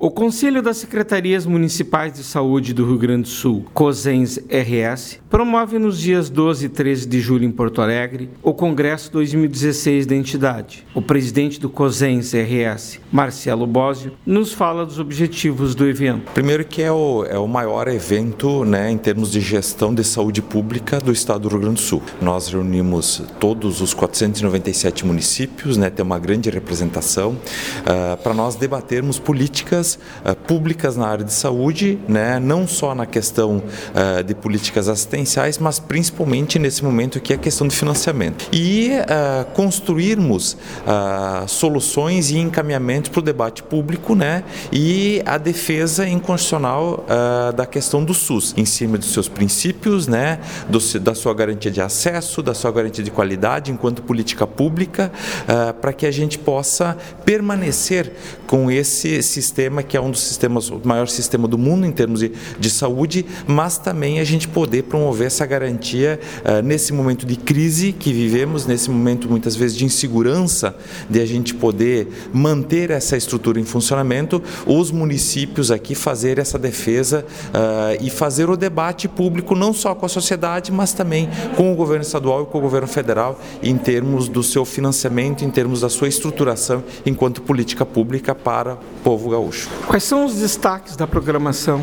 O Conselho das Secretarias Municipais de Saúde do Rio Grande do Sul, COSENS-RS, promove nos dias 12 e 13 de julho em Porto Alegre o Congresso 2016 da entidade. O presidente do COSENS-RS, Marcelo Bósio, nos fala dos objetivos do evento. Primeiro que é o maior evento, em termos de gestão de saúde pública do estado do Rio Grande do Sul. Nós reunimos todos os 497 municípios, tem uma grande representação, para nós debatermos políticas públicas na área de saúde, não só na questão de políticas assistenciais, mas principalmente nesse momento aqui a questão do financiamento. E construirmos soluções e encaminhamentos para o debate público, e a defesa inconstitucional da questão do SUS, em cima dos seus princípios, da sua garantia de acesso, da sua garantia de qualidade enquanto política pública, para que a gente possa permanecer com esse sistema que é um dos sistemas, o maior sistema do mundo em termos de saúde, mas também a gente poder promover essa garantia nesse momento de crise que vivemos, nesse momento muitas vezes de insegurança, de a gente poder manter essa estrutura em funcionamento, os municípios aqui fazer essa defesa e fazer o debate público não só com a sociedade, mas também com o governo estadual e com o governo federal em termos do seu financiamento, em termos da sua estruturação enquanto política pública para o povo gaúcho. Quais são os destaques da programação?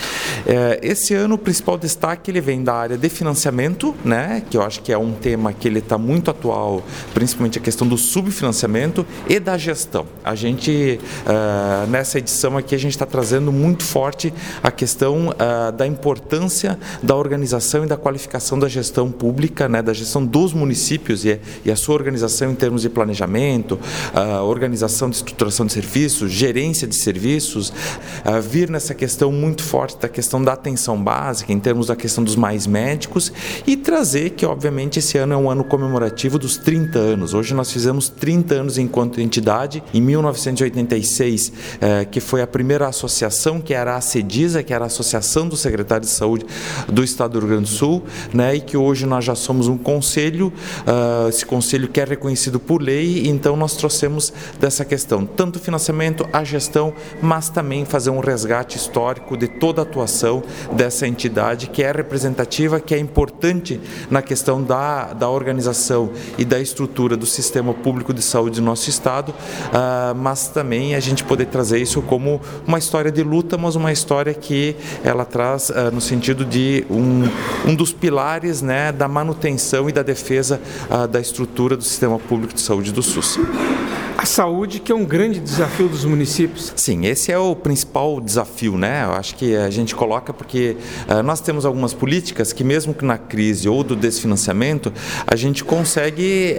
Esse ano o principal destaque ele vem da área de financiamento, que eu acho que é um tema que ele está muito atual, principalmente a questão do subfinanciamento e da gestão. A gente, nessa edição aqui, a gente está trazendo muito forte a questão da importância da organização e da qualificação da gestão pública, da gestão dos municípios e a sua organização em termos de planejamento, organização de estruturação de serviços, gerência de serviços, vir nessa questão muito forte da questão da atenção básica, em termos da questão dos mais médicos, e trazer que, obviamente, esse ano é um ano comemorativo dos 30 anos. Hoje nós fizemos 30 anos enquanto entidade. Em 1986, que foi a primeira associação, que era a ACEDISA, que era a Associação dos Secretários de Saúde do Estado do Rio Grande do Sul, e que hoje nós já somos um conselho, esse conselho que é reconhecido por lei, então nós trouxemos dessa questão, tanto o financiamento, a gestão, mas também fazer um resgate histórico de toda a atuação dessa entidade que é representativa, que é importante na questão da organização e da estrutura do sistema público de saúde do nosso estado, mas também a gente poder trazer isso como uma história de luta, mas uma história que ela traz no sentido de um dos pilares da manutenção e da defesa da estrutura do sistema público de saúde do SUS. A saúde, que é um grande desafio dos municípios. Sim, esse é o principal desafio, Eu acho que a gente coloca porque nós temos algumas políticas que mesmo que na crise ou do desfinanciamento, a gente consegue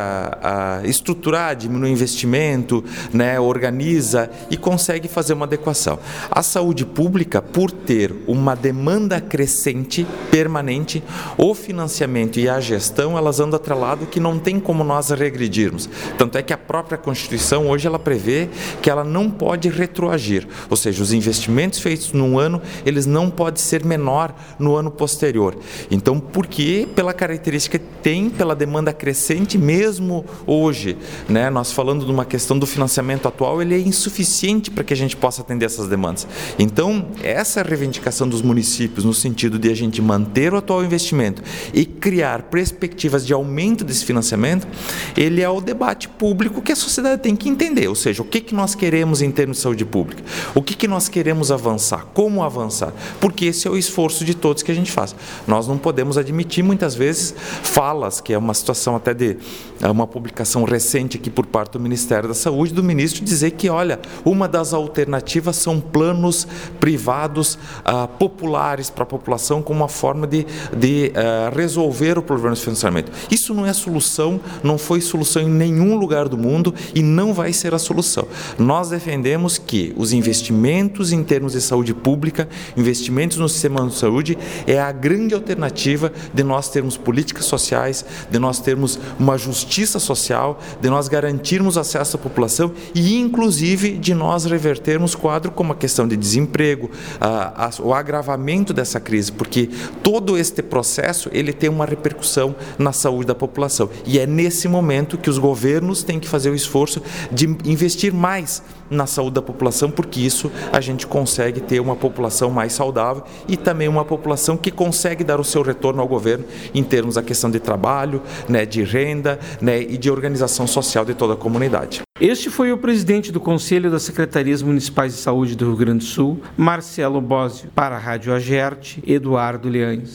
estruturar, diminuir o investimento, organiza e consegue fazer uma adequação. A saúde pública, por ter uma demanda crescente, permanente, o financiamento e a gestão, elas andam atrelado que não tem como nós regredirmos. Tanto é que a própria Constituição hoje ela prevê que ela não pode retroagir, ou seja, os investimentos feitos num ano, eles não podem ser menor no ano posterior. Então, porque pela característica que tem, pela demanda crescente, mesmo hoje, nós falando de uma questão do financiamento atual, ele é insuficiente para que a gente possa atender essas demandas. Então, essa reivindicação dos municípios no sentido de a gente manter o atual investimento e criar perspectivas de aumento desse financiamento, ele é o debate público que a sociedade tem que entender, ou seja, o que nós queremos em termos de saúde pública, o que nós queremos avançar, como avançar, porque esse é o esforço de todos que a gente faz. Nós não podemos admitir muitas vezes falas, que é uma situação até de uma publicação recente aqui por parte do Ministério da Saúde, do ministro dizer que, olha, uma das alternativas são planos privados populares para a população como uma forma de resolver o problema de financiamento. Isso não é solução, não foi solução em nenhum lugar do mundo e não vai ser a solução. Nós defendemos que os investimentos em termos de saúde pública, investimentos no sistema de saúde, é a grande alternativa de nós termos políticas sociais, de nós termos uma justiça social, de nós garantirmos acesso à população e, inclusive, de nós revertermos quadro como a questão de desemprego, o agravamento dessa crise, porque todo este processo ele tem uma repercussão na saúde da população. E é nesse momento que os governos têm que fazer o esforço de investir mais na saúde da população. população, porque isso a gente consegue ter uma população mais saudável e também uma população que consegue dar o seu retorno ao governo em termos da questão de trabalho, né, de renda, né, e de organização social de toda a comunidade. Este foi o presidente do Conselho das Secretarias Municipais de Saúde do Rio Grande do Sul, Marcelo Bósio. Para a Rádio Agerte, Eduardo Leães.